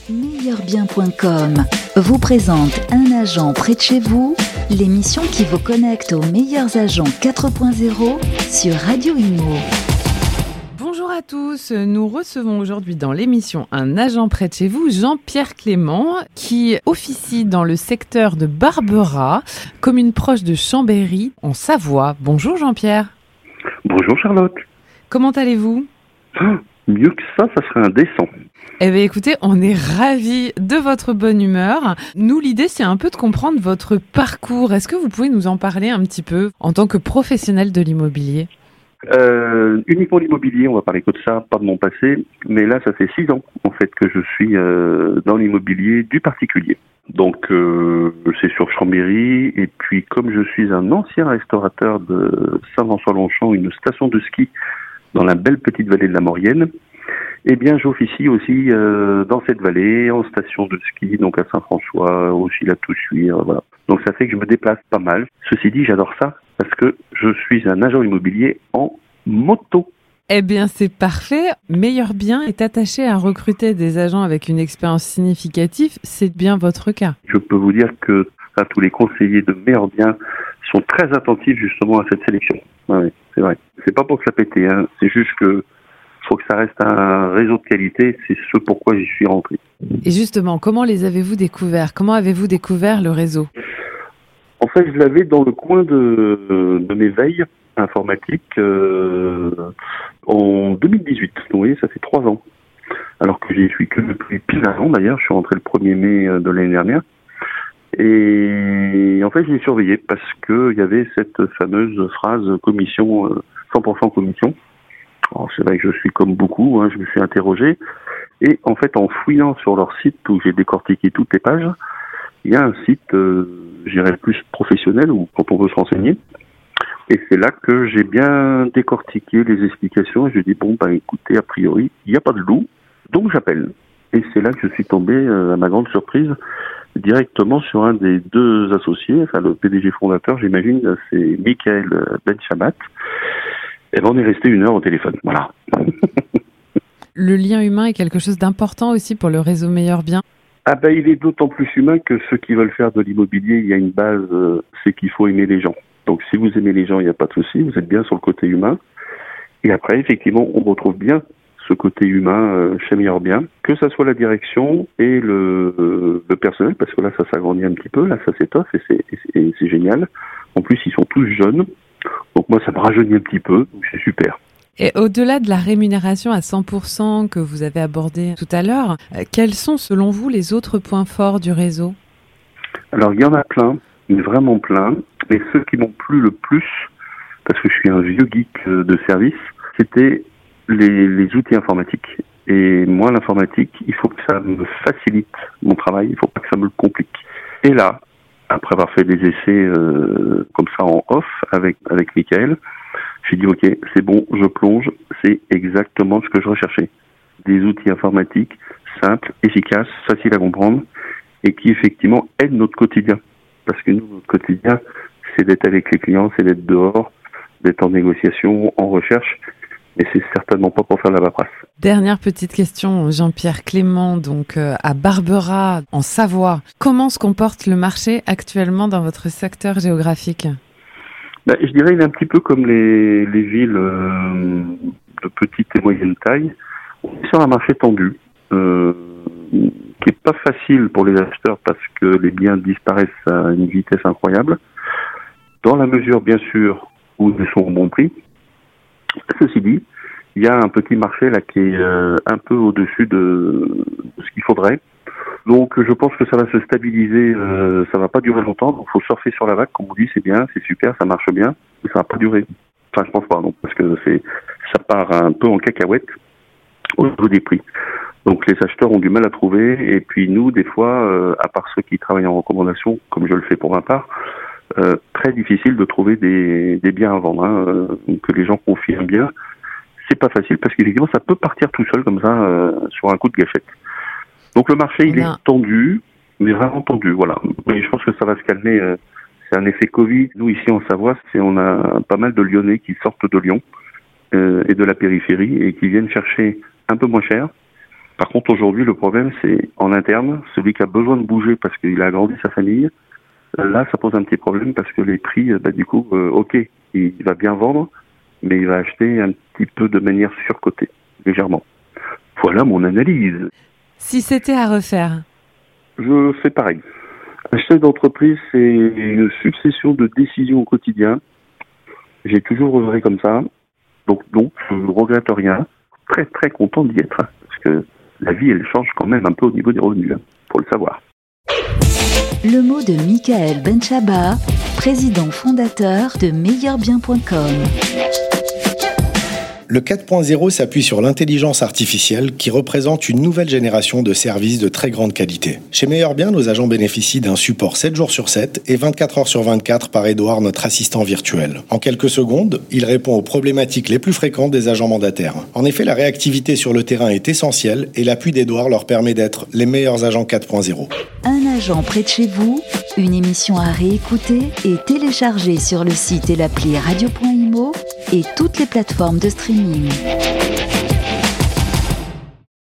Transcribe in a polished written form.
Meilleurbien.com vous présente Un agent près de chez vous, l'émission qui vous connecte aux meilleurs agents 4.0 sur Radio Imo. Bonjour à tous, nous recevons aujourd'hui dans l'émission Un agent près de chez vous, Jean-Pierre Clément, qui officie dans le secteur de Barberat, commune proche de Chambéry, en Savoie. Bonjour Jean-Pierre. Bonjour Charlotte. Comment allez-vous ? Mieux que ça serait indécent. Eh bien écoutez, on est ravis de votre bonne humeur. Nous, l'idée, c'est un peu de comprendre votre parcours. Est-ce que vous pouvez nous en parler un petit peu en tant que professionnel de l'immobilier ? Uniquement l'immobilier, on va parler que de ça, pas de mon passé. Mais là, ça fait 6 ans en fait que je suis dans l'immobilier du particulier. Donc c'est sur Chambéry. Et puis comme je suis un ancien restaurateur de Saint-Vincent-Longchamp, une station de ski dans la belle petite vallée de la Maurienne, eh bien, j'officie aussi dans cette vallée, en station de ski, donc à Saint-François, aussi la Toussuire, voilà. Donc ça fait que je me déplace pas mal. Ceci dit, j'adore ça parce que je suis un agent immobilier en moto. Eh bien, c'est parfait. Meilleurbien est attaché à recruter des agents avec une expérience significative. C'est bien votre cas. Je peux vous dire que tous les conseillers de Meilleurbien sont très attentifs justement à cette sélection. Ouais, c'est vrai. C'est pas pour se la péter, hein. C'est juste que faut que ça reste un réseau de qualité, c'est ce pourquoi j'y suis rentré. Et justement, comment les avez-vous découverts ? Comment avez-vous découvert le réseau ? En fait, je l'avais dans le coin de mes veilles informatiques en 2018. Donc, vous voyez, ça fait 3 ans. Alors que j'y suis que depuis pile un an d'ailleurs, je suis rentré le 1er mai de l'année dernière. Et en fait, je l'ai surveillé parce qu'il y avait cette fameuse phrase commission, 100% commission. Alors, c'est vrai que je suis comme beaucoup, hein, je me suis interrogé. Et en fait, en fouillant sur leur site où j'ai décortiqué toutes les pages, il y a un site, je dirais plus professionnel, ou quand on veut se renseigner. Et c'est là que j'ai bien décortiqué les explications. Et je dis, bon, écoutez, a priori, il n'y a pas de loup, donc j'appelle. Et c'est là que je suis tombé, à ma grande surprise, directement sur un des 2 associés, enfin le PDG fondateur, j'imagine, c'est Michael Benchamat. Et ben on est resté 1 heure au téléphone, voilà. Le lien humain est quelque chose d'important aussi pour le réseau Meilleurbien. Ah il est d'autant plus humain que ceux qui veulent faire de l'immobilier, il y a une base, c'est qu'il faut aimer les gens. Donc si vous aimez les gens, il n'y a pas de souci, vous êtes bien sur le côté humain. Et après, effectivement, on retrouve bien ce côté humain chez Meilleurbien, que ça soit la direction et le personnel, parce que là, ça s'agrandit un petit peu, là, ça s'étoffe et c'est génial. En plus, ils sont tous jeunes. Donc moi, ça me rajeunit un petit peu, donc c'est super. Et au-delà de la rémunération à 100% que vous avez abordé tout à l'heure, quels sont selon vous les autres points forts du réseau ? Alors il y en a plein, vraiment plein, mais ceux qui m'ont plu le plus, parce que je suis un vieux geek de service, c'était les outils informatiques. Et moi, l'informatique, il faut que ça me facilite mon travail, il faut pas que ça me le complique. Et là, après avoir fait des essais comme ça en off avec Michael, j'ai dit ok, c'est bon, je plonge, c'est exactement ce que je recherchais. Des outils informatiques simples, efficaces, faciles à comprendre et qui effectivement aident notre quotidien. Parce que nous, notre quotidien, c'est d'être avec les clients, c'est d'être dehors, d'être en négociation, en recherche, mais c'est certainement pas pour faire la paperasse. Dernière petite question, Jean-Pierre Clément, donc à Barberat, en Savoie. Comment se comporte le marché actuellement dans votre secteur géographique ? Je dirais il est un petit peu comme les villes de petite et moyenne taille. On est sur un marché tendu, qui est pas facile pour les acheteurs parce que les biens disparaissent à une vitesse incroyable. Dans la mesure, bien sûr, où ils sont au bon prix. Ceci dit, il y a un petit marché là qui est un peu au-dessus de ce qu'il faudrait. Donc je pense que ça va se stabiliser, ça va pas durer longtemps, donc faut surfer sur la vague, comme on dit, c'est bien, c'est super, ça marche bien, mais ça va pas durer. Enfin je pense pas non, parce que ça part un peu en cacahuète au niveau des prix. Donc les acheteurs ont du mal à trouver, et puis nous, des fois, à part ceux qui travaillent en recommandation, comme je le fais pour ma part, très difficile de trouver des biens à vendre, hein, que les gens confient un bien. C'est pas facile parce qu'effectivement ça peut partir tout seul comme ça sur un coup de gâchette. Donc le marché il est tendu, mais vraiment tendu, voilà. Mais je pense que ça va se calmer. C'est un effet Covid. Nous ici en Savoie, on a pas mal de Lyonnais qui sortent de Lyon et de la périphérie et qui viennent chercher un peu moins cher Par contre, aujourd'hui, le problème, c'est en interne, celui qui a besoin de bouger parce qu'il a agrandi sa famille. Là, ça pose un petit problème parce que les prix, ok, il va bien vendre, mais il va acheter un petit peu de manière surcotée, légèrement. Voilà mon analyse. Si c'était à refaire? Je fais pareil. Un chef d'entreprise, c'est une succession de décisions au quotidien. J'ai toujours œuvré comme ça. Donc, je ne regrette rien. Très, très content d'y être. Parce que la vie, elle change quand même un peu au niveau des revenus. Faut le savoir. Le mot de Michael Benchaba, président fondateur de meilleurbien.com. Le 4.0 s'appuie sur l'intelligence artificielle qui représente une nouvelle génération de services de très grande qualité. Chez Meilleur Bien, nos agents bénéficient d'un support 7 jours sur 7 et 24 heures sur 24 par Edouard, notre assistant virtuel. En quelques secondes, il répond aux problématiques les plus fréquentes des agents mandataires. En effet, la réactivité sur le terrain est essentielle et l'appui d'Edouard leur permet d'être les meilleurs agents 4.0. Un agent près de chez vous, une émission à réécouter et télécharger sur le site et l'appli radio.imo et toutes les plateformes de streaming.